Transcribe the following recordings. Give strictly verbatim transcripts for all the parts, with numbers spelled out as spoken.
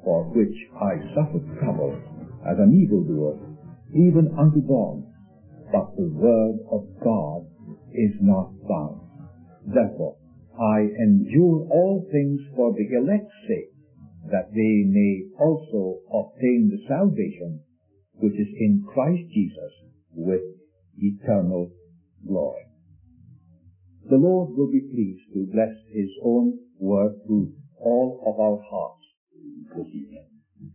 for which I suffered trouble as an evildoer, even unto bonds. But the word of God is not bound. Therefore, I endure all things for the elect's sake, that they may also obtain the salvation which is in Christ Jesus with eternal glory. The Lord will be pleased to bless His own word through all of our hearts this evening.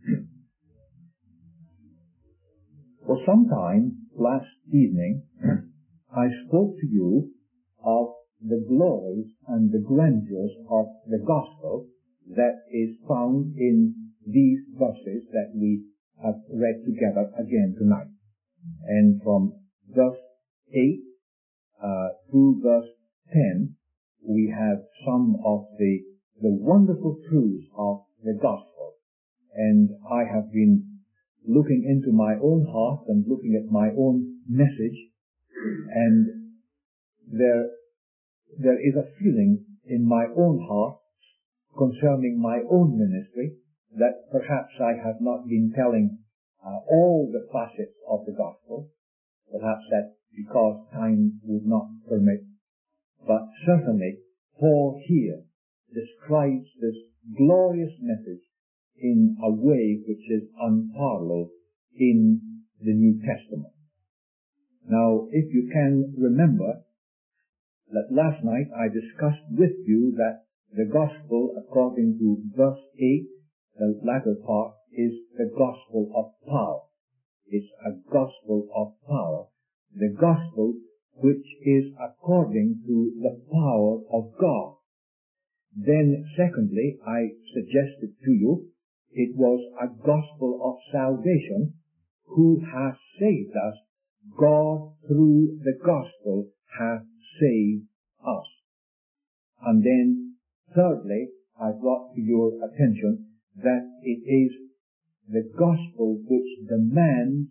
For some time last evening, I spoke to you of the glories and the grandeurs of the gospel that is found in these verses that we have read together again tonight. And from verse eight uh, through verse ten, we have some of the, the wonderful truths of the gospel. And I have been looking into my own heart and looking at my own message, and there, there is a feeling in my own heart concerning my own ministry that perhaps I have not been telling uh, all the facets of the gospel. Perhaps that's because time would not permit. But certainly, Paul here describes this glorious message in a way which is unparalleled in the New Testament. Now, if you can remember that last night I discussed with you that the gospel, according to verse eight, the latter part, is the gospel of power. It's a gospel of power. The gospel which is according to the power of God. Then, secondly, I suggested to you it was a gospel of salvation. Who has saved us? God, through the gospel, hath saved us. And then, thirdly, I brought to your attention that it is the gospel which demands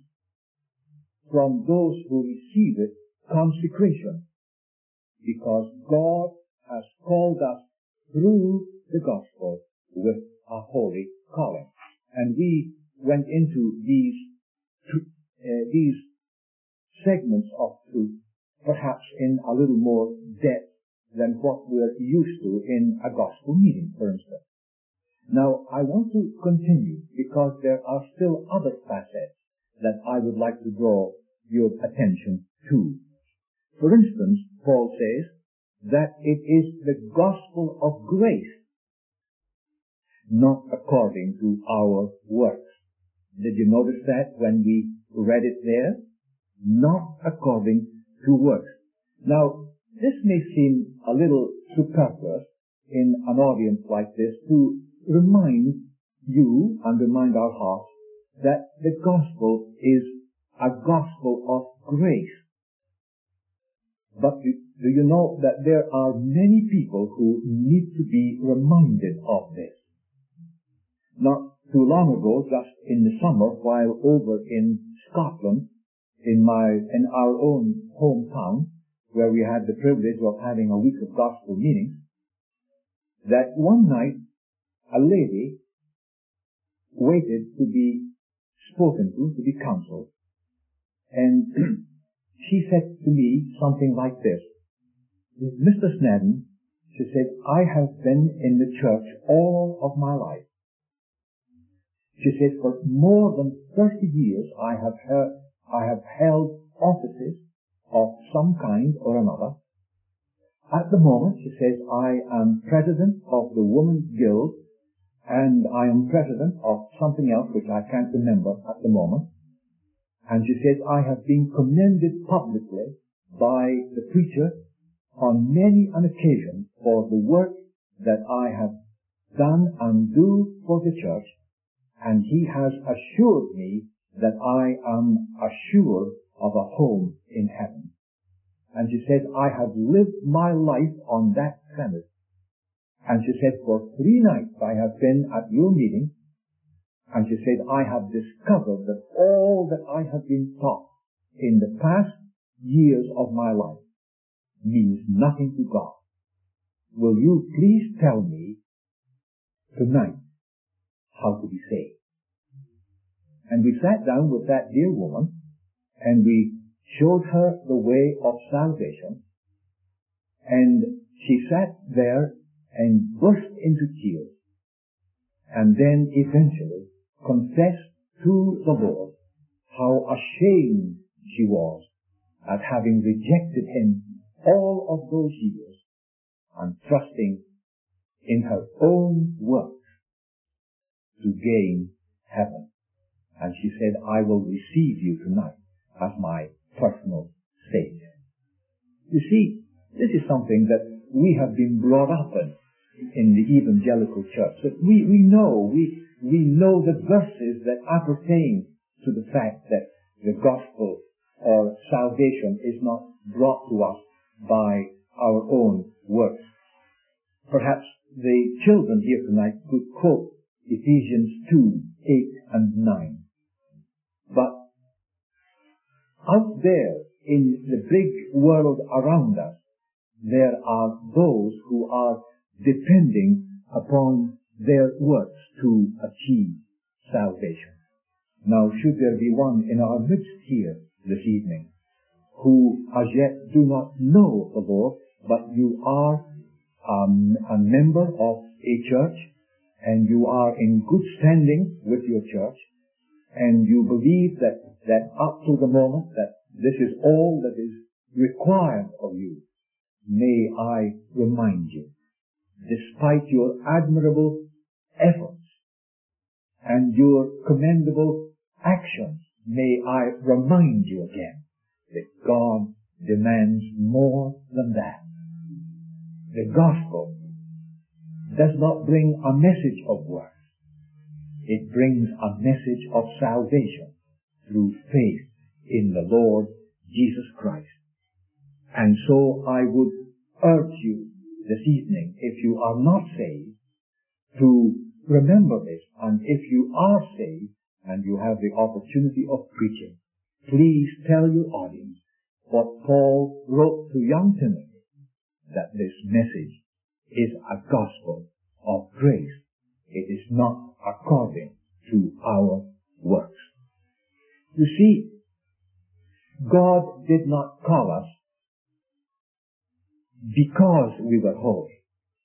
from those who receive it consecration, because God has called us through the gospel with a holy calling. And we went into these uh, these segments of truth perhaps in a little more depth than what we're used to in a gospel meeting, for instance. Now, I want to continue because there are still other facets that I would like to draw your attention to. For instance, Paul says that it is the gospel of grace, not according to our works. Did you notice that when we read it there? Not according to works. Now, this may seem a little superfluous in an audience like this to remind you and remind our hearts that the gospel is a gospel of grace. But do, do you know that there are many people who need to be reminded of this? Not too long ago, just in the summer, while over in Scotland, in my, in our own hometown, where we had the privilege of having a week of gospel meetings, that one night a lady waited to be spoken to, to be counseled, and she said to me something like this: Mister Snedden, she said, I have been in the church all of my life. She said, for more than thirty years I have heard, I have held offices of some kind or another. At the moment, she says, I am president of the Women's Guild, and I am president of something else which I can't remember at the moment. And she says, I have been commended publicly by the preacher on many an occasion for the work that I have done and do for the church, and he has assured me that I am assured of a home in heaven. And she said, I have lived my life on that premise. And she said, for three nights I have been at your meeting, and she said, I have discovered that all that I have been taught in the past years of my life means nothing to God. Will you please tell me tonight how to be saved. And we sat down with that dear woman, and we showed her the way of salvation, and she sat there and burst into tears, and then eventually confessed to the Lord how ashamed she was at having rejected Him all of those years and trusting in her own works to gain heaven. And she said, I will receive you tonight as my personal Savior. You see, this is something that we have been brought up in, in the evangelical church. That we, we know, we, we know the verses that appertain to the fact that the gospel or salvation is not brought to us by our own works. Perhaps the children here tonight could quote Ephesians two, eight and nine. But out there in the big world around us, there are those who are depending upon their works to achieve salvation. Now, should there be one in our midst here this evening who as yet do not know the Lord, but you are um, a member of a church, and you are in good standing with your church, and you believe that, that up to the moment that this is all that is required of you, may I remind you, despite your admirable efforts and your commendable actions, may I remind you again that God demands more than that. The gospel does not bring a message of works. It brings a message of salvation through faith in the Lord Jesus Christ. And so I would urge you this evening, if you are not saved, to remember this. And if you are saved and you have the opportunity of preaching, please tell your audience what Paul wrote to young Timothy, that this message is a gospel of grace. It is not according to our works. You see, God did not call us because we were holy,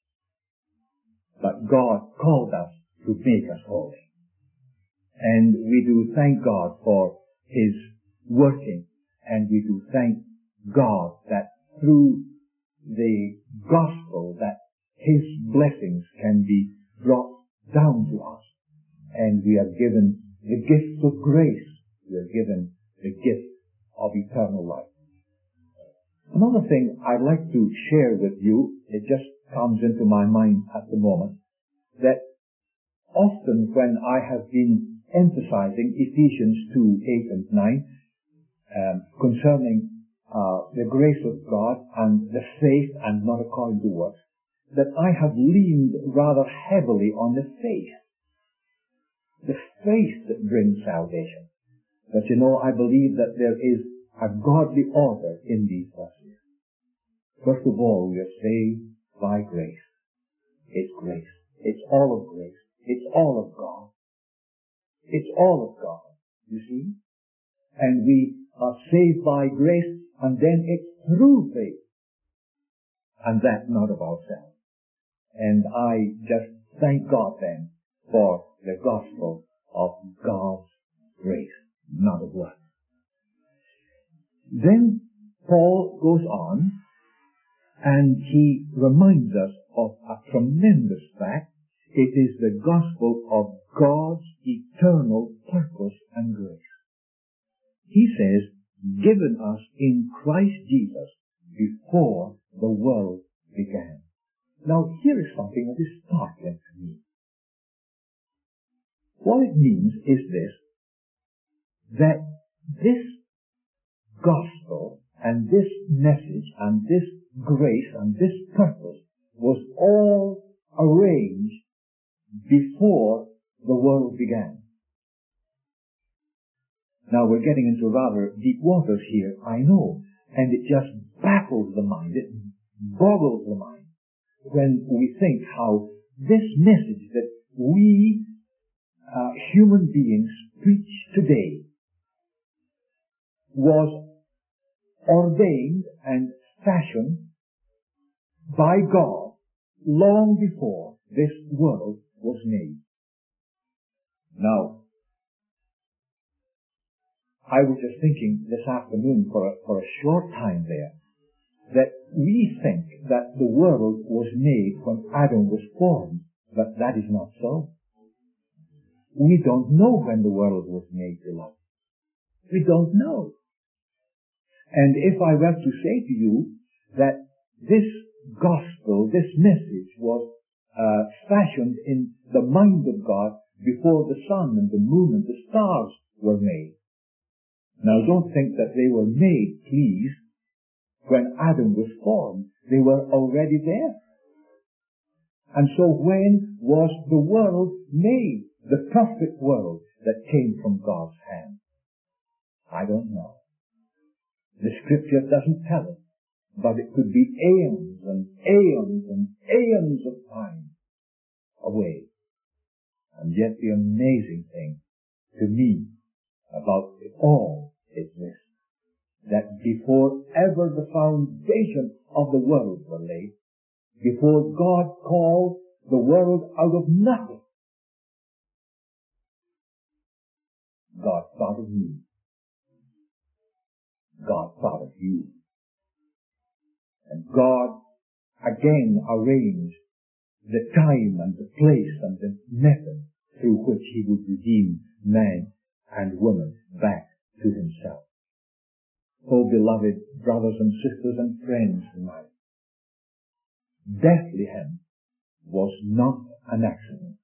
but God called us to make us holy. And we do thank God for His working, and we do thank God that through the gospel that His blessings can be brought down to us, and we are given the gift of grace. We are given the gift of eternal life. Another thing I'd like to share with you, it just comes into my mind at the moment, that often when I have been emphasizing Ephesians two, eight and nine, um, concerning uh, the grace of God and the faith and not according to works, that I have leaned rather heavily on the faith. The faith that brings salvation. But you know, I believe that there is a godly order in these verses. First of all, we are saved by grace. It's grace. It's all of grace. It's all of God. It's all of God, you see. And we are saved by grace, and then it's through faith. And that not of ourselves. And I just thank God then for the gospel of God's grace, not of works. Then Paul goes on, and he reminds us of a tremendous fact. It is the gospel of God's eternal purpose and grace. He says, given us in Christ Jesus before the world began. Now, here is something that is startling to me. What it means is this, that this gospel and this message and this grace and this purpose was all arranged before the world began. Now, we're getting into rather deep waters here, I know, and it just baffles the mind, it boggles the mind, when we think how this message that we uh, human beings preach today was ordained and fashioned by God long before this world was made. Now, I was just thinking this afternoon for a, for a short time there, that we think that the world was made when Adam was formed, but that is not so. We don't know when the world was made, beloved. We don't know. And if I were to say to you that this gospel, this message was uh, fashioned in the mind of God before the sun and the moon and the stars were made. Now don't think that they were made, please, when Adam was formed. They were already there. And so when was the world made? The perfect world that came from God's hand? I don't know. The scripture doesn't tell us, but it could be aeons and aeons and aeons of time away. And yet the amazing thing to me about it all is this, that before ever the foundation of the world were laid, before God called the world out of nothing, God thought of me. God thought of you. And God again arranged the time and the place and the method through which He would redeem man and woman back to Himself. Oh, beloved brothers and sisters and friends tonight, Bethlehem was not an accident.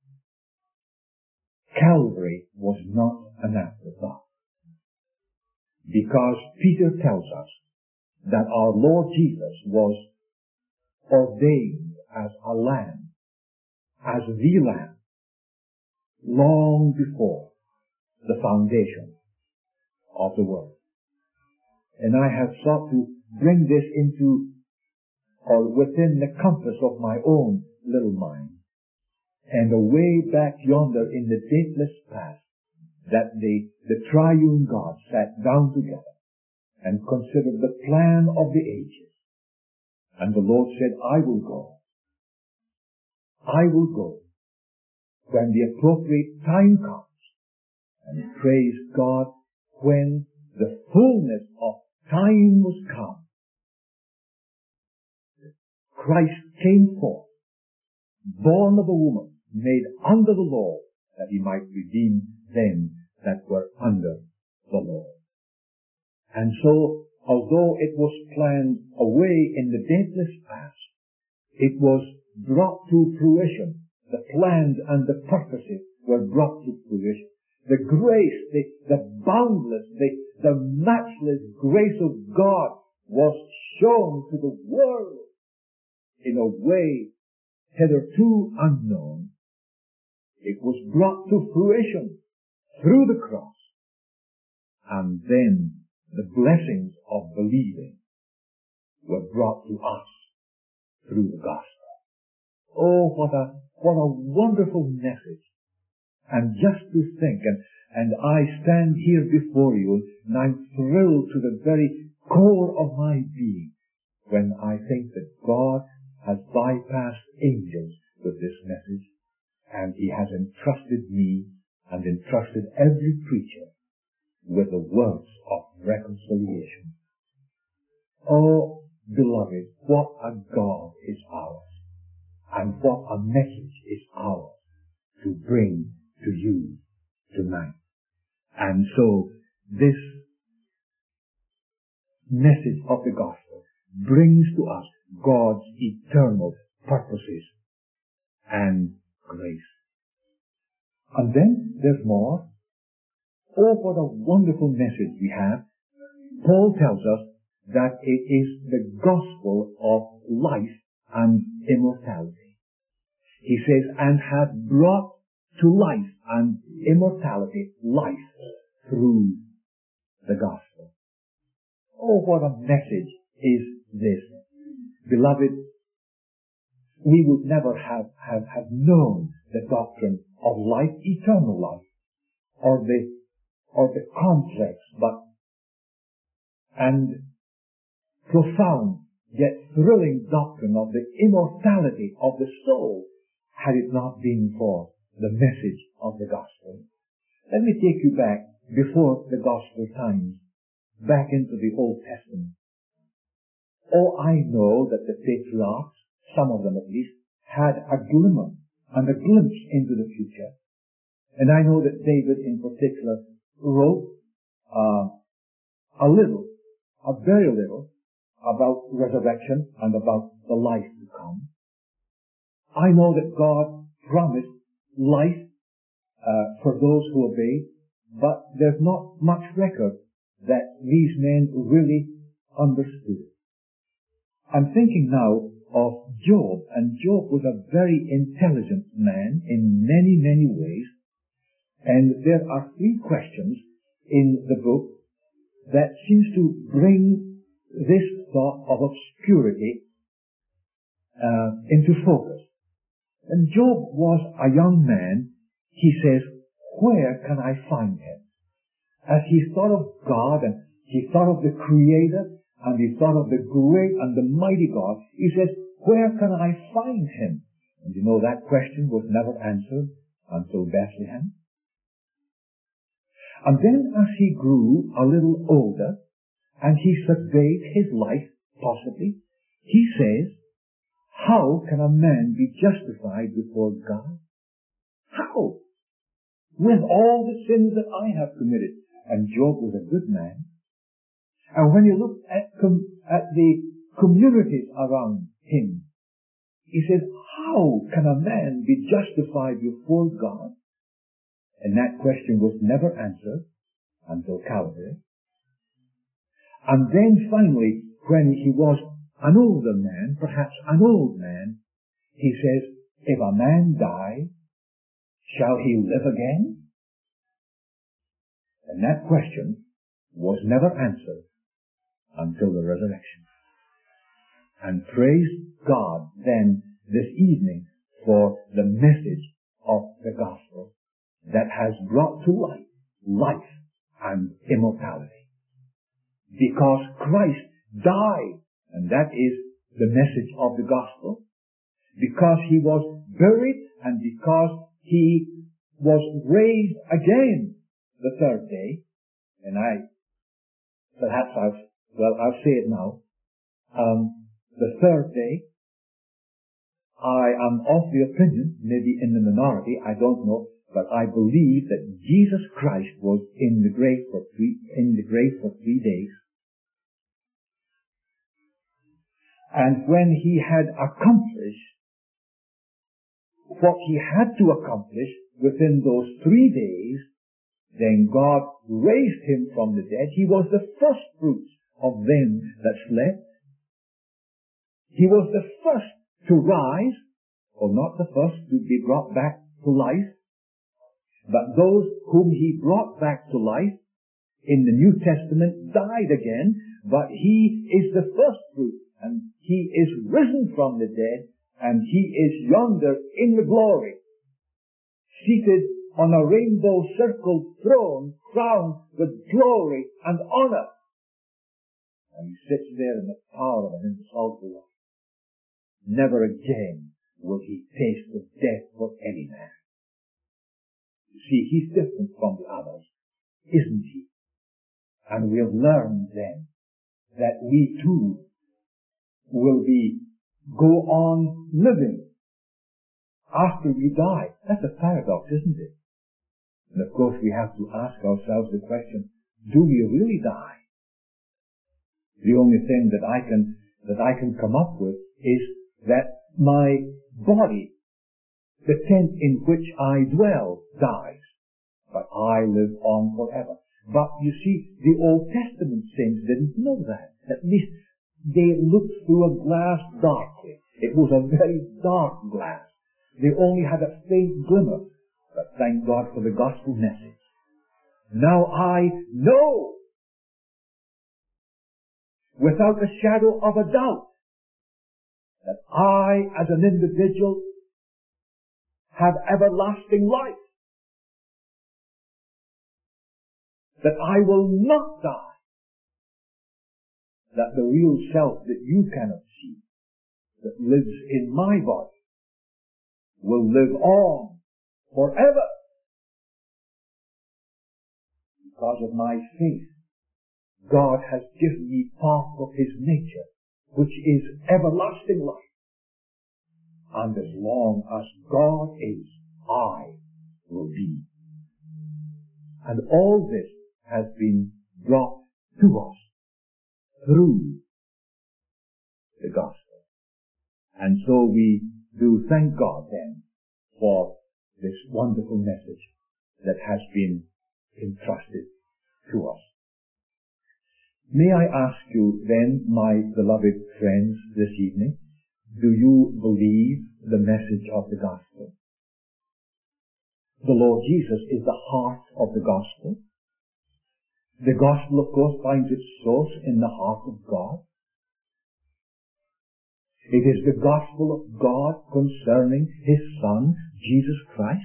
Calvary was not an afterthought. Because Peter tells us that our Lord Jesus was ordained as a lamb, as the lamb, long before the foundation of the world. And I have sought to bring this into, or within the compass of my own little mind, and away back yonder in the dateless past, that the, the triune God sat down together and considered the plan of the ages. And the Lord said, I will go. I will go when the appropriate time comes. And praise God, when the fullness of time was come, Christ came forth, born of a woman, made under the law, that He might redeem them that were under the law. And so, although it was planned away in the dateless past, it was brought to fruition. The plans and the purposes were brought to fruition. The grace, the, the boundless, the, the matchless grace of God was shown to the world in a way hitherto unknown. It was brought to fruition through the cross. And then the blessings of believing were brought to us through the gospel. Oh, what a, what a wonderful message. And just to think, and, and I stand here before you, and I'm thrilled to the very core of my being when I think that God has bypassed angels with this message, and He has entrusted me and entrusted every preacher with the words of reconciliation. Oh, beloved, what a God is ours, and what a message is ours to bring to you tonight. And so, this message of the gospel brings to us God's eternal purposes and grace. And then there's more. Oh, what a wonderful message we have. Paul tells us that it is the gospel of life and immortality. He says, and hath brought to life and immortality life through the gospel. Oh, what a message is this. Beloved, we would never have, have, have known the doctrine of life, eternal life, or the, or the complex but and profound yet thrilling doctrine of the immortality of the soul, had it not been for the message of the gospel. Let me take you back before the gospel times, back into the Old Testament. Oh, I know that the patriarchs, some of them at least, had a glimmer and a glimpse into the future. And I know that David in particular wrote uh, a little, a very little, about resurrection and about the life to come. I know that God promised life uh, for those who obey, but there's not much record that these men really understood. I'm thinking now of Job, and Job was a very intelligent man in many, many ways, and there are three questions in the book that seems to bring this thought of obscurity uh, into focus. And Job was a young man. He says, where can I find him? As he thought of God, and he thought of the Creator, and he thought of the great and the mighty God, he says, where can I find him? And you know that question was never answered until Bethlehem. And then as he grew a little older, and he surveyed his life, possibly, he says, how can a man be justified before God? How? With all the sins that I have committed. And Job was a good man. And when you look at, com- at the communities around him, he says, how can a man be justified before God? And that question was never answered until Calvary. And then finally, when he was an older man, perhaps an old man, he says, if a man die, shall he live again? And that question was never answered until the resurrection. And praise God then this evening for the message of the gospel that has brought to light life and immortality. Because Christ died, and that is the message of the gospel, because he was buried and because he was raised again the third day, and I, perhaps I've, well, I'll say it now, um, the third day, I am of the opinion, maybe in the minority, I don't know, but I believe that Jesus Christ was in the grave for three, in the grave for three days. And when he had accomplished what he had to accomplish within those three days, then God raised him from the dead. He was the first fruits of them that slept. He was the first to rise, or not the first to be brought back to life, but those whom he brought back to life in the New Testament died again, but he is the first fruit, and he is risen from the dead, and he is yonder in the glory, seated on a rainbow-circled throne, crowned with glory and honor. And he sits there in the power of an indissoluble life. Never again will he taste of death for any man. You see, he's different from the others, isn't he? And we'll learn then that we too will be, go on living after we die. That's a paradox, isn't it? And of course we have to ask ourselves the question, do we really die? The only thing that I can, that I can come up with is that my body, the tent in which I dwell, dies, but I live on forever. But you see, the Old Testament saints didn't know that. At least they looked through a glass darkly. It was a very dark glass. They only had a faint glimmer. But thank God for the gospel message. Now I know, without a shadow of a doubt, that I, as an individual, have everlasting life. That I will not die. That the real self that you cannot see, that lives in my body, will live on forever. Because of my faith, God has given me part of His nature, which is everlasting life. And as long as God is, I will be. And all this has been brought to us through the gospel. And so we do thank God then for this wonderful message that has been entrusted to us. May I ask you then, my beloved friends, this evening, do you believe the message of the gospel? The Lord Jesus is the heart of the gospel. The gospel, of course, finds its source in the heart of God. It is the gospel of God concerning His Son, Jesus Christ.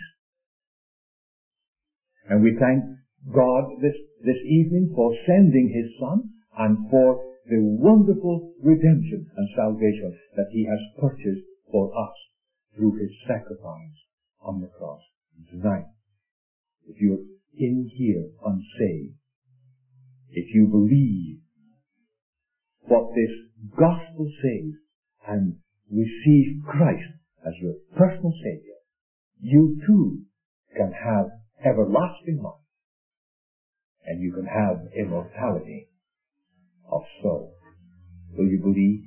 And we thank God this, this evening for sending His Son and for the wonderful redemption and salvation that He has purchased for us through His sacrifice on the cross. And tonight, if you're in here unsaved, if you believe what this gospel says and receive Christ as your personal Savior, you too can have everlasting life, and you can have immortality of soul. Will you believe?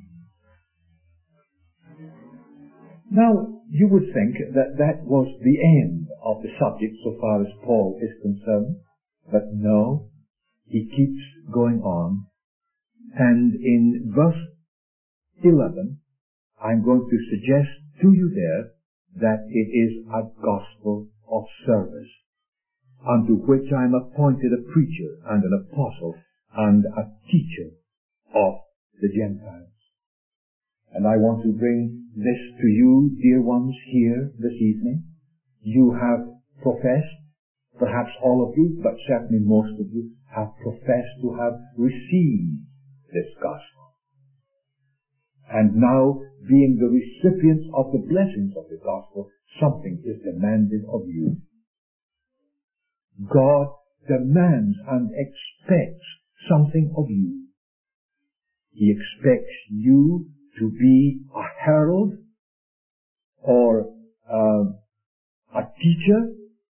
Now, you would think that that was the end of the subject so far as Paul is concerned, but no, he keeps going on, and in verse eleven, I'm going to suggest to you there that it is a gospel of service, unto which I am appointed a preacher and an apostle and a teacher of the Gentiles. And I want to bring this to you, dear ones, here this evening. You have professed, perhaps all of you, but certainly most of you, have professed to have received this gospel. And now, being the recipients of the blessings of the gospel, something is demanded of you. God demands and expects something of you. He expects you to be a herald or uh, a teacher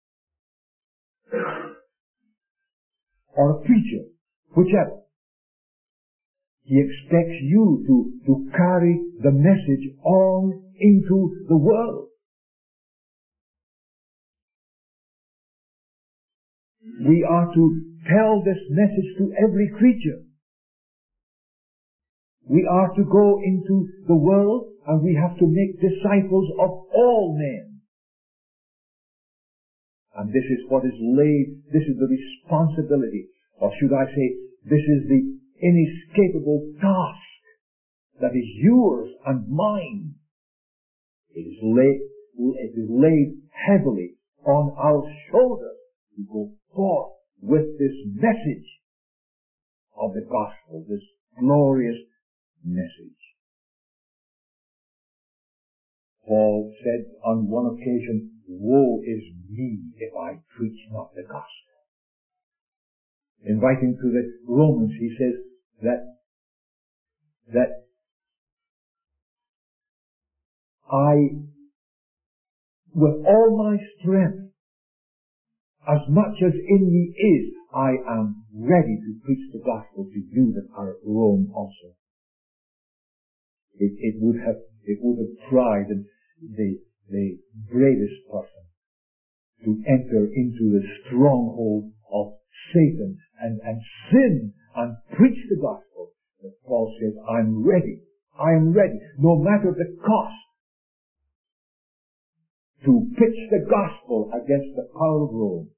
or a preacher, whichever. He expects you to, to carry the message on into the world. We are to tell this message to every creature. We are to go into the world and we have to make disciples of all men. And this is what is laid, this is the responsibility, or should I say, this is the inescapable task that is yours and mine. It is laid, it is laid heavily on our shoulders to go forth with this message of the gospel, this glorious message. Paul said on one occasion, "Woe is me if I preach not the gospel." In writing to the Romans, he says that that I, with all my strength, as much as in me is, I am ready to preach the gospel to you that are at Rome also. It, it would have, it would have tried the, the bravest person to enter into the stronghold of Satan and, and sin and preach the gospel. But Paul says, I'm ready. I am ready, no matter the cost, to pitch the gospel against the power of Rome.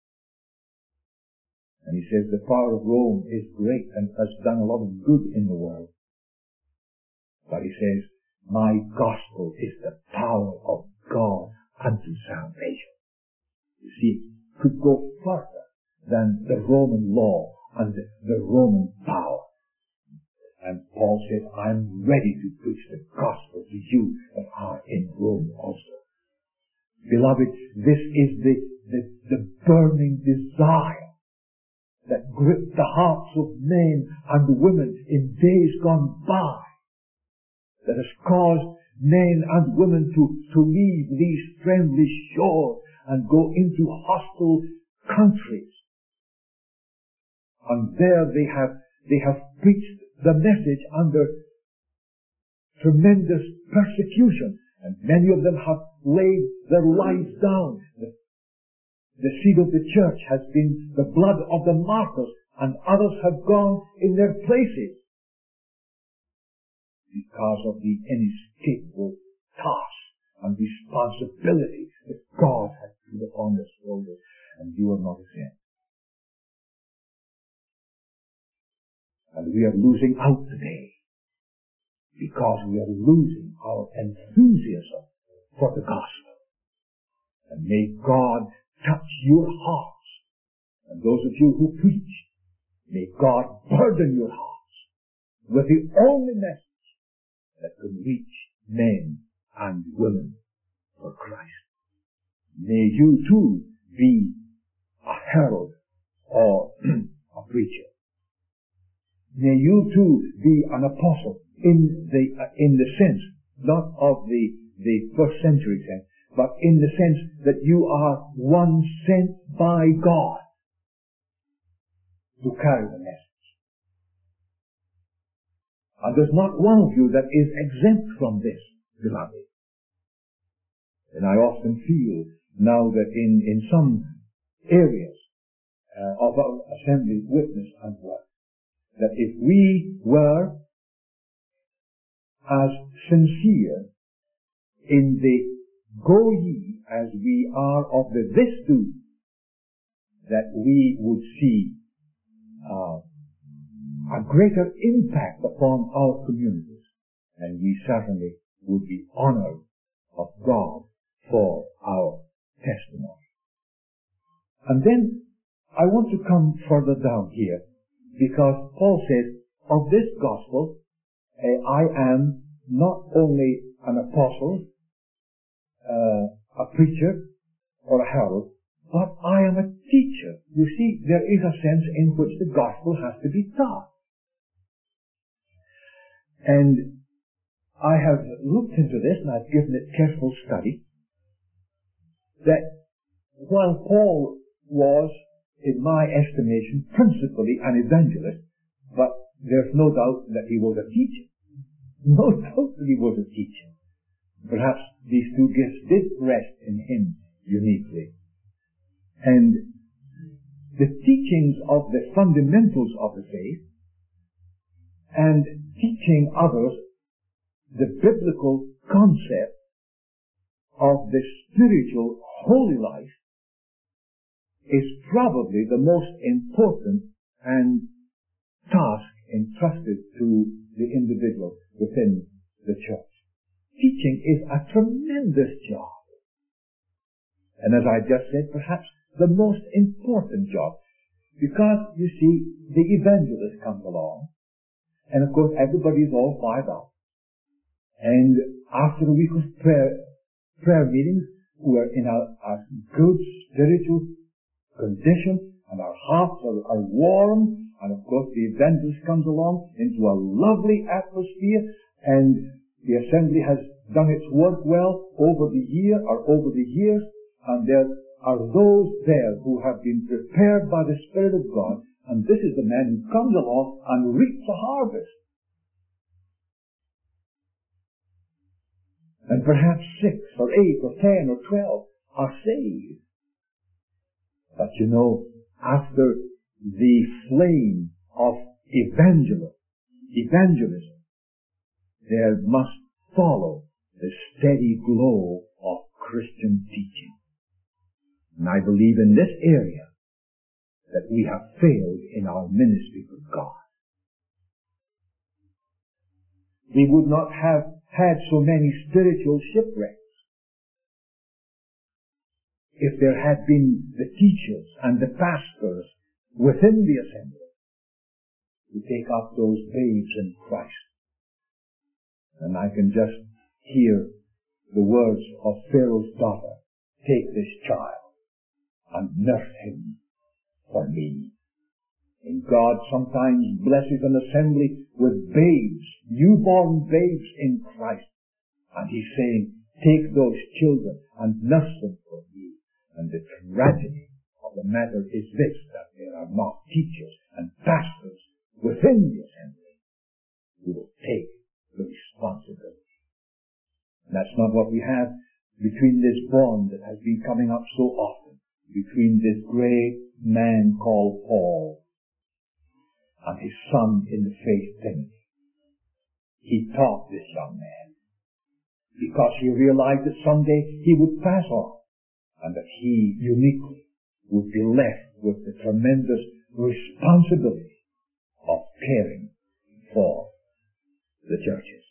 And he says the power of Rome is great and has done a lot of good in the world. But he says, My gospel is the power of God unto salvation. You see, it could go further than the Roman law and the, the Roman power. And Paul said, I'm ready to preach the gospel to you that are in Rome also. Beloved, this is the, the, the burning desire that gripped the hearts of men and women in days gone by, that has caused men and women to, to leave these friendly shores and go into hostile countries. And there they have, they have preached the message under tremendous persecution, and many of them have laid their lives down. The, the seed of the church has been the blood of the martyrs, and others have gone in their places because of the inescapable task and responsibility that God has put upon their shoulders, and you are not exempt. And we are losing out today because we are losing our enthusiasm for the gospel. And may God touch your hearts. And those of you who preach, may God burden your hearts with the only message that can reach men and women for Christ. May you too be a herald or a preacher. May you too be an apostle in the uh, in the sense, not of the, the first century sense, but in the sense that you are one sent by God to carry the message. And there's not one of you that is exempt from this, beloved. And I often feel now that in, in some areas uh, of our assembly witness and work, that if we were as sincere in the go ye as we are of the this do, that we would see uh, a greater impact upon our communities, and we certainly would be honored of God for our testimony. And then I want to come further down here, because Paul says, of this gospel, uh, I am not only an apostle, uh, a preacher, or a herald, but I am a teacher. You see, there is a sense in which the gospel has to be taught. And I have looked into this, and I've given it careful study, that while Paul was, in my estimation, principally an evangelist, but there's no doubt that he was a teacher. No doubt that he was a teacher. Perhaps these two gifts did rest in him uniquely. And the teachings of the fundamentals of the faith and teaching others the biblical concept of the spiritual holy life is probably the most important and task entrusted to the individual within the church. Teaching is a tremendous job. And as I just said, perhaps the most important job. Because, you see, the evangelist comes along, and of course everybody is all fired up. And after a week of prayer, prayer meetings, we are in a, a good spiritual condition, and our hearts are, are warm, and of course the evangelist comes along into a lovely atmosphere, and the assembly has done its work well over the year or over the years, and there are those there who have been prepared by the Spirit of God, and this is the man who comes along and reaps a harvest. And perhaps six or eight or ten or twelve are saved. But you know, after the flame of evangelism, evangelism, there must follow the steady glow of Christian teaching. And I believe in this area that we have failed in our ministry with God. We would not have had so many spiritual shipwrecks if there had been the teachers and the pastors within the assembly to take up those babes in Christ. And I can just hear the words of Pharaoh's daughter, "Take this child and nurse him for me." And God sometimes blesses an assembly with babes, newborn babes in Christ. And He's saying, "Take those children and nurse them for me." And the tragedy of the matter is this, that there are not teachers and pastors within the assembly who will take the responsibility. And that's not what we have between this bond that has been coming up so often, between this great man called Paul and his son in the faith, Timothy. He taught this young man because he realized that someday he would pass on and that he uniquely would be left with the tremendous responsibility of caring for the churches.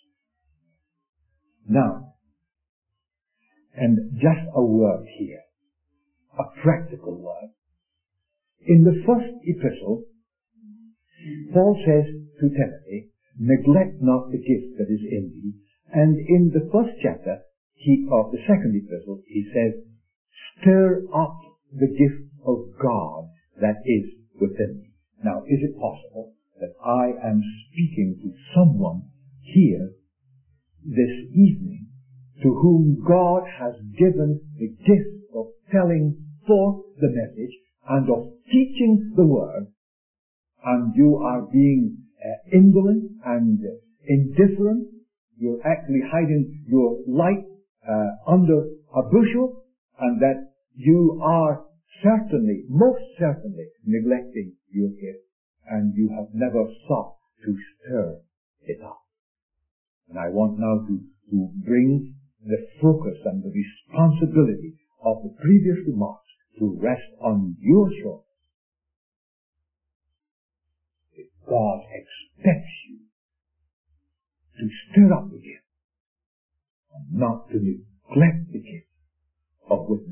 Now, and just a word here, a practical word. In the first epistle, Paul says to Timothy, "Neglect not the gift that is in thee." And in the first chapter he, of the second epistle, he says, "Stir up the gift of God that is within thee." Now, is it possible that I am speaking to someone here this evening to whom God has given the gift of telling forth the message and of teaching the word, and you are being uh, indolent and uh, indifferent? You're actually hiding your light uh, under a bushel, and that you are certainly, most certainly, neglecting your gift, and you have never sought to stir it up. And I want now to, to bring the focus and the responsibility of the previous remarks to rest on your shoulders. God expects you to stir up the gift and not to neglect the gift of witnessing.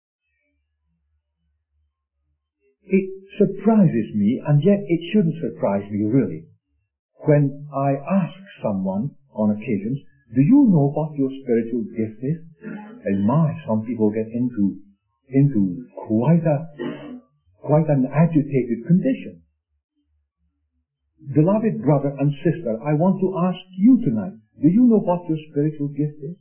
It surprises me, and yet it shouldn't surprise me really, when I ask someone on occasions, "Do you know what your spiritual gift is?" And my, some people get into into quite a quite an agitated condition. Beloved brother and sister, I want to ask you tonight, do you know what your spiritual gift is?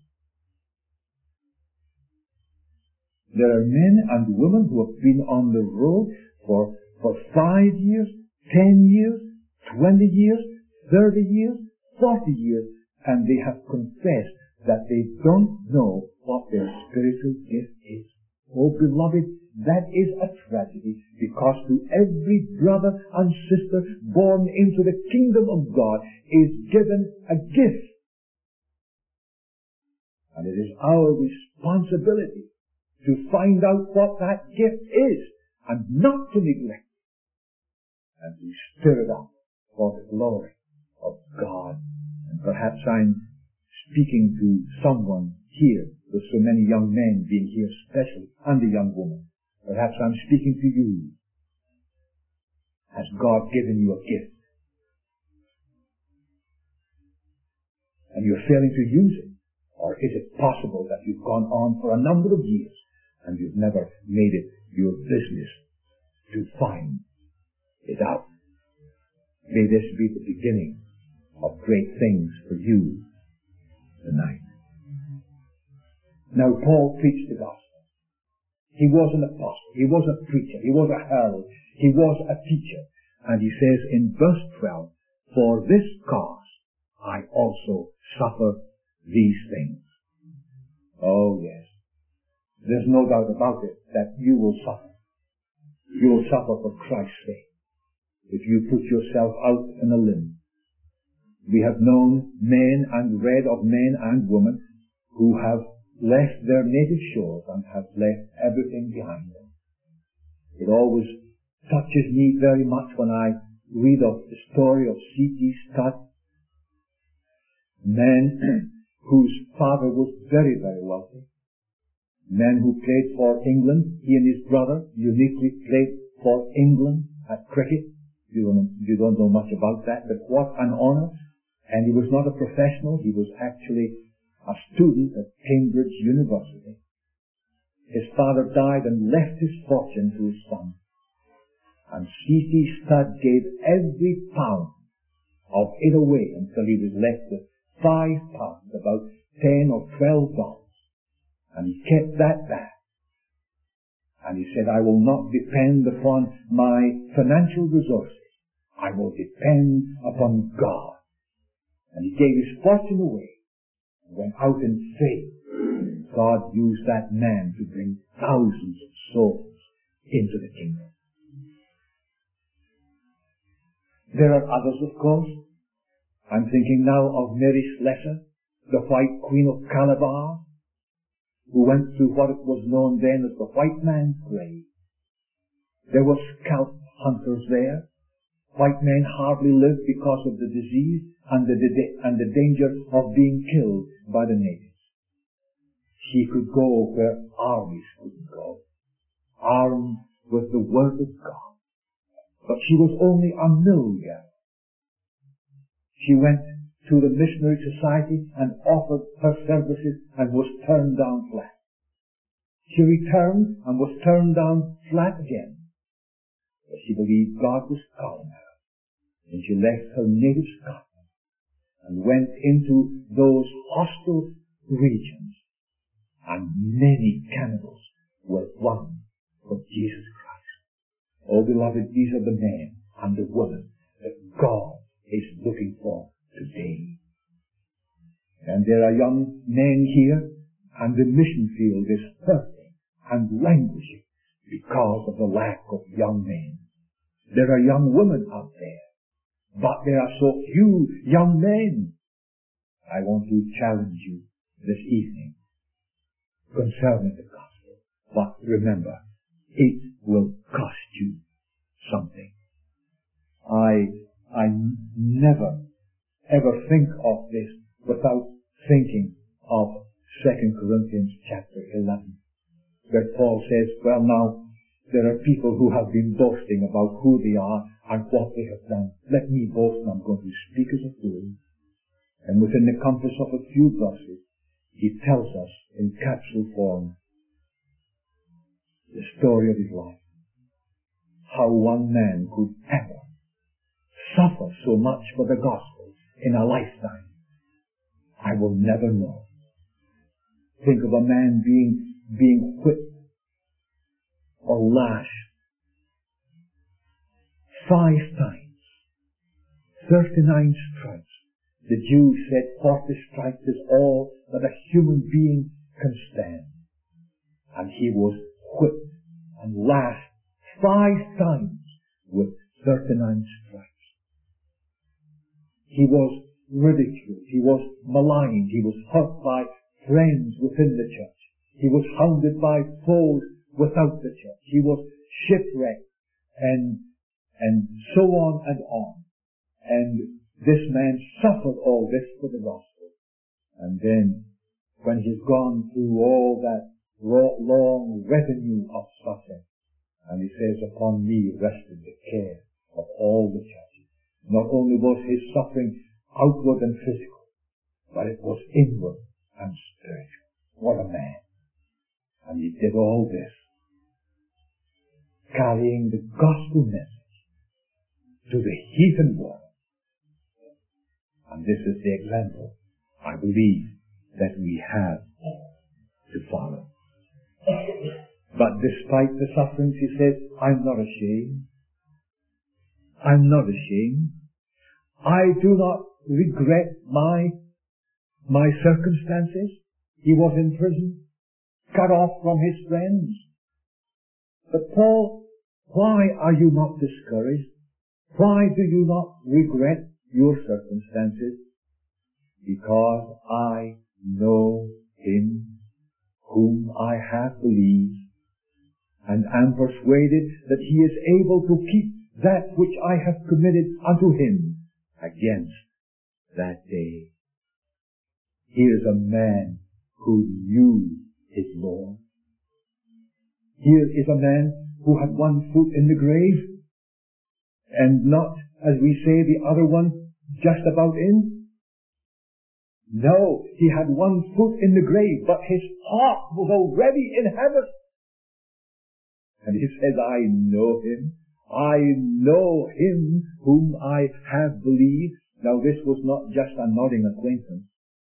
There are men and women who have been on the road for, for five years, ten years, twenty years, thirty years, forty years, and they have confessed that they don't know what their spiritual gift is. Oh, beloved, that is a tragedy, because to every brother and sister born into the kingdom of God is given a gift. And it is our responsibility to find out what that gift is, and not to neglect it, and to stir it up for the glory of God. And perhaps I'm speaking to someone here, with so many young men being here especially, and a young woman. Perhaps I'm speaking to you. Has God given you a gift? And you're failing to use it? Or is it possible that you've gone on for a number of years and you've never made it your business to find it out? May this be the beginning of great things for you tonight. Now, Paul preached the gospel. He was an apostle. He was a preacher. He was a herald. He was a teacher. And he says in verse twelve, "For this cause I also suffer these things." Oh yes. There's no doubt about it that you will suffer. You will suffer for Christ's sake if you put yourself out on a limb. We have known men and read of men and women who have left their native shores and have left everything behind them. It always touches me very much when I read of the story of C T Studd, a man whose father was very, very wealthy. Men who played for England. He and his brother uniquely played for England at cricket. You don't, you don't know much about that, but what an honor. And he was not a professional. He was actually a student at Cambridge University. His father died and left his fortune to his son. And C C Studd gave every pound of it away until he was left with five pounds, about ten or twelve dollars. And he kept that back. And he said, I will not depend upon my financial resources. I will depend upon God. And he gave his fortune away and went out in faith. God used that man to bring thousands of souls into the kingdom. There are others, of course. I'm thinking now of Mary Slessor, the White Queen of Calabar, who went through what it was known then as the white man's grave. There were scalp hunters there. White men hardly lived because of the disease and the, and the danger of being killed by the natives. She could go where armies couldn't go, armed with the Word of God. But she was only a mill girl. She went to the missionary society and offered her services and was turned down flat. She returned and was turned down flat again. But she believed God was calling her. And she left her native Scotland and went into those hostile regions. And many cannibals were won for Jesus Christ. Oh, beloved, these are the men and the women that God is looking for today. And there are young men here, and the mission field is hurting and languishing because of the lack of young men. There are young women out there, but there are so few young men. I want to challenge you this evening concerning the gospel. But remember, it will cost you something. I, I never ever think of this without thinking of Second Corinthians chapter eleven, where Paul says, well now, there are people who have been boasting about who they are and what they have done. Let me boast, and I'm going to speak as a fool. And within the compass of a few verses, he tells us in capsule form the story of his life. How one man could ever suffer so much for the gospel in a lifetime, I will never know. Think of a man being, being whipped or lashed five times, thirty-nine stripes. The Jews said forty stripes is all that a human being can stand. And he was whipped and lashed five times with thirty-nine stripes. He was ridiculed. He was maligned. He was hurt by friends within the church. He was hounded by foes without the church. He was shipwrecked and, and so on and on. And this man suffered all this for the gospel. And then, when he's gone through all that long retinue of suffering, and he says, upon me rested the care of all the churches. Not only was his suffering outward and physical, but it was inward and spiritual. What a man. And he did all this, carrying the gospel message to the heathen world. And this is the example, I believe, that we have to follow. But despite the sufferings, he says, I'm not ashamed. I'm not ashamed. I do not regret my, my circumstances. He was in prison, cut off from his friends. But Paul, why are you not discouraged? Why do you not regret your circumstances? Because I know him whom I have believed, and am persuaded that he is able to keep that which I have committed unto him against that day. Here's a man who knew his Lord. Here is a man who had one foot in the grave, and not, as we say, the other one just about in. No, he had one foot in the grave, but his heart was already in heaven. And he says, I know him. I know him whom I have believed. Now this was not just a nodding acquaintance.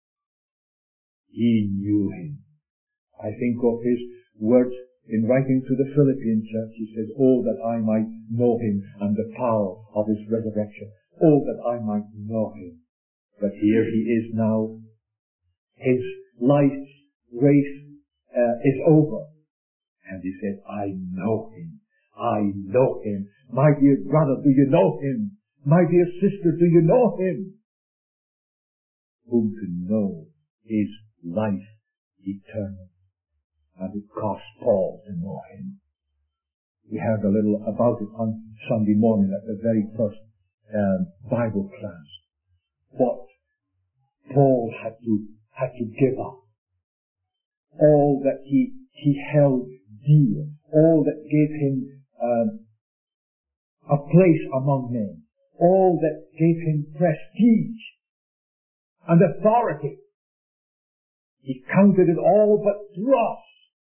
He knew him. I think of his words in writing to the Philippian church. He says, oh, that I might know him and the power of his resurrection. Oh, that I might know him. But here he is now. His life's race uh, is over. And he said, I know him. I know him. My dear brother, do you know him? My dear sister, do you know him? Whom to know is life eternal. And it cost Paul to know him. We heard a little about it on Sunday morning at the very first um, Bible class. What Paul had to had to give up. All that he he held dear. All that gave him um, a place among men. All that gave him prestige and authority. He counted it all but dross.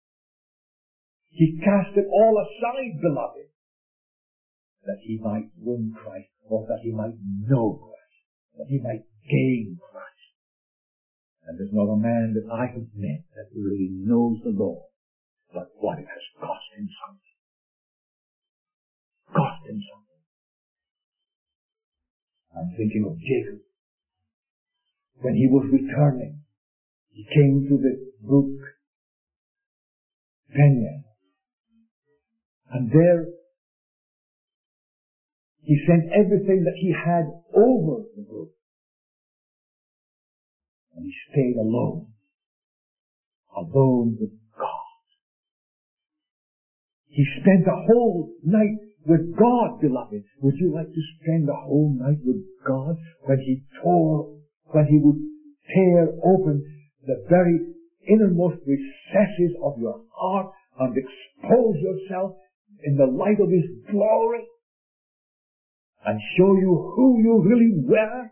He cast it all aside, beloved, that he might win Christ, or that he might know Christ, that he might gain Christ. And there's not a man that I have met that really knows the Lord, but what it has cost him something. Cost him something. I'm thinking of Jacob. When he was returning, he came to the brook Peniel. And there he sent everything that he had over the brook. And he stayed alone. Alone with God. He spent a whole night with God, beloved. Would you like to spend a whole night with God when he tore, when he would tear open the very innermost recesses of your heart and expose yourself in the light of his glory and show you who you really were?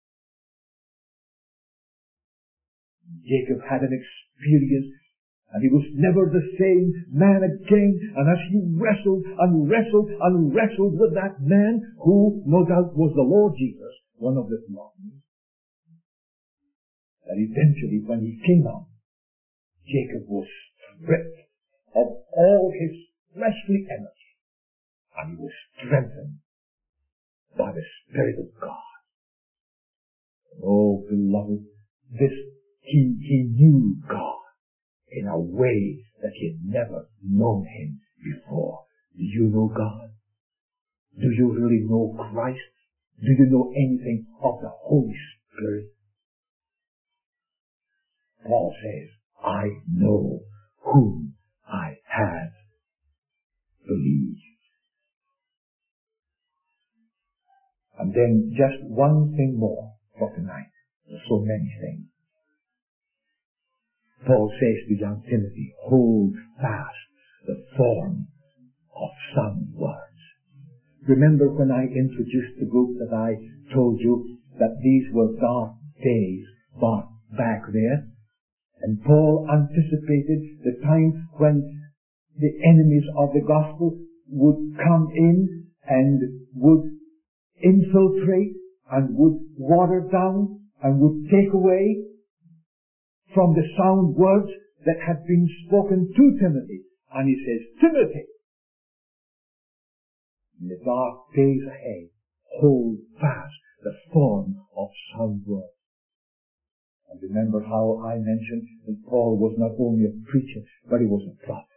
Jacob had an experience, and he was never the same man again. And as he wrestled and wrestled and wrestled with that man, who no doubt was the Lord Jesus, one of the theophanies, that eventually when he came out, Jacob was stripped of all his fleshly energy, and he was strengthened by the Spirit of God. Oh, beloved, this He, he knew God in a way that he had never known him before. Do you know God? Do you really know Christ? Do you know anything of the Holy Spirit? Paul says, I know whom I have believed. And then just one thing more for tonight. There's so many things. Paul says to young Timothy, hold fast the form of sound words. Remember when I introduced the book that I told you that these were dark days back there? And Paul anticipated the time when the enemies of the gospel would come in and would infiltrate and would water down and would take away from the sound words that had been spoken to Timothy. And he says, Timothy, in the dark days ahead, hold fast the form of sound words. And remember how I mentioned that Paul was not only a preacher, but he was a prophet.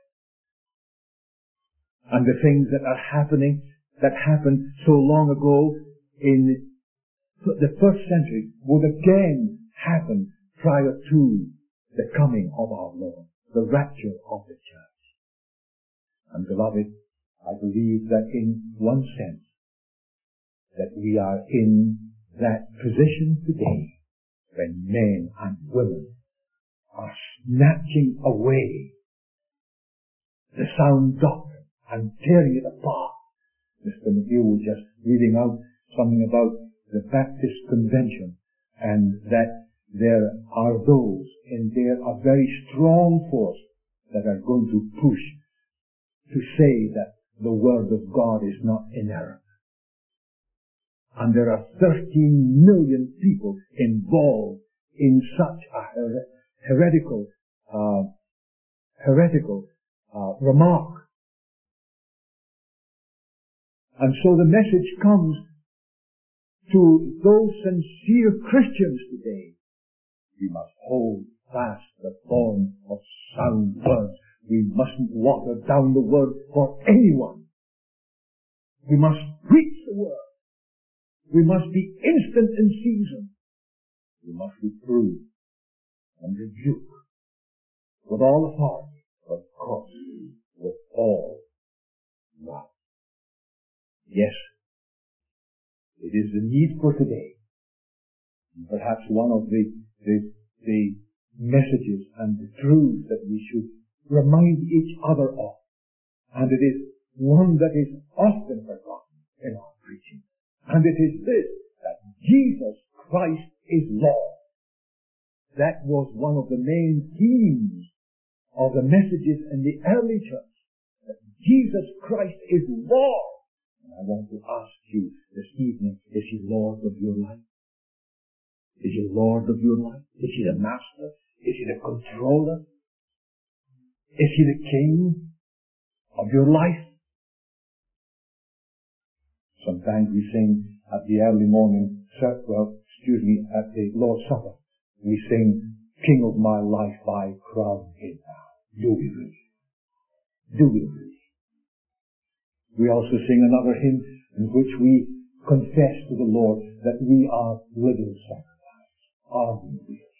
And the things that are happening, that happened so long ago in the first century, would again happen prior to the coming of our Lord, the rapture of the church. And beloved, I believe that in one sense, that we are in that position today when men and women are snatching away the sound doctrine and tearing it apart. Mister McHugh was just reading out something about the Baptist Convention, and that there are those in there, a very strong force, that are going to push to say that the Word of God is not inerrant. And there are thirteen million people involved in such a her- heretical, uh, heretical uh, remark. And so the message comes to those sincere Christians today. We must hold fast the thorn of sound words. We mustn't water down the Word for anyone. We must preach the Word. We must be instant in season. We must reprove and rebuke with all authority, but of course with all love. Yes, it is the need for today. Perhaps one of the, the, the messages and the truths that we should remind each other of. And it is one that is often forgotten in our preaching. And it is this, that Jesus Christ is Lord. That was one of the main themes of the messages in the early church. That Jesus Christ is Lord. And I want to ask you this evening, is He Lord of your life? Is He Lord of your life? Is He the Master? Is He the Controller? Is He the King of your life? Sometimes we sing at the early morning, well, excuse me, at the Lord's Supper, we sing, King of my life, I crown Him now. Do we really? Do we really? We also sing another hymn in which we confess to the Lord that we are living sacrifices. Are we really?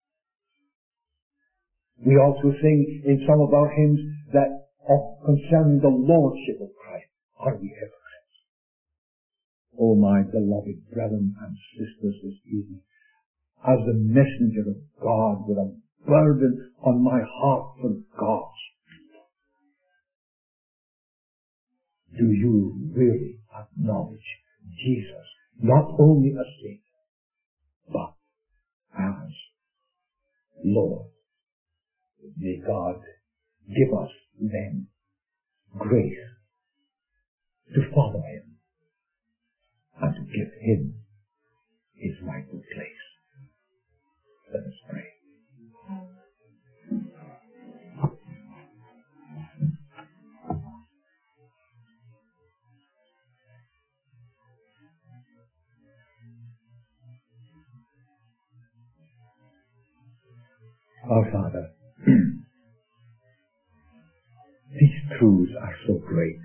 We also sing in some of our hymns that of concerning the Lordship of Christ. Are we ever? Oh, my beloved brethren and sisters this evening, as the messenger of God with a burden on my heart for God, do you really acknowledge Jesus not only as Savior, but as Lord? May God give us then grace to follow Him and to give Him His rightful place. Let us pray. Our Father, these truths are so great,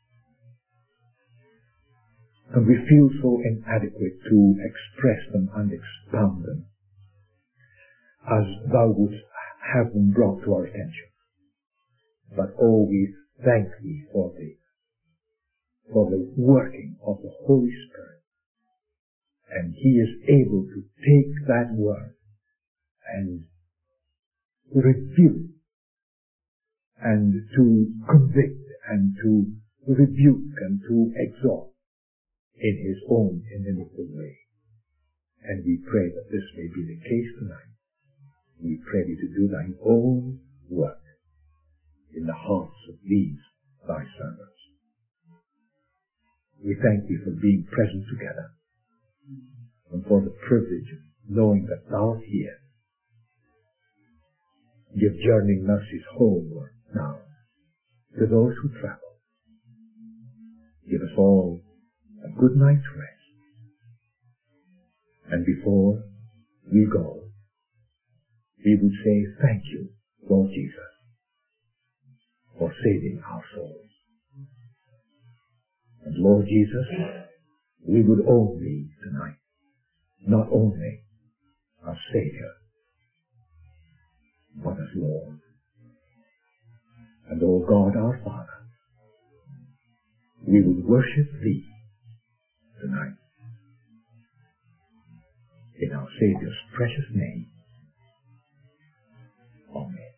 and we feel so inadequate to express them and expound them as Thou wouldst have them brought to our attention. But oh, we thank Thee for the, for the working of the Holy Spirit. And He is able to take that word and reveal it, and to convict, and to rebuke, and to exhort in His own inimitable way. And we pray that this may be the case tonight. We pray Thee to do Thine own work in the hearts of these Thy servants. We thank Thee for being present together, and for the privilege of knowing that Thou art here. Give journeying mercies homeward now to those who travel. Give us all a good night's rest. And before we go, we would say thank you, Lord Jesus, for saving our souls. And Lord Jesus, we would own Thee tonight, not only as Savior, but as Lord. And O God our Father, we would worship Thee tonight in our Savior's precious name. Amen.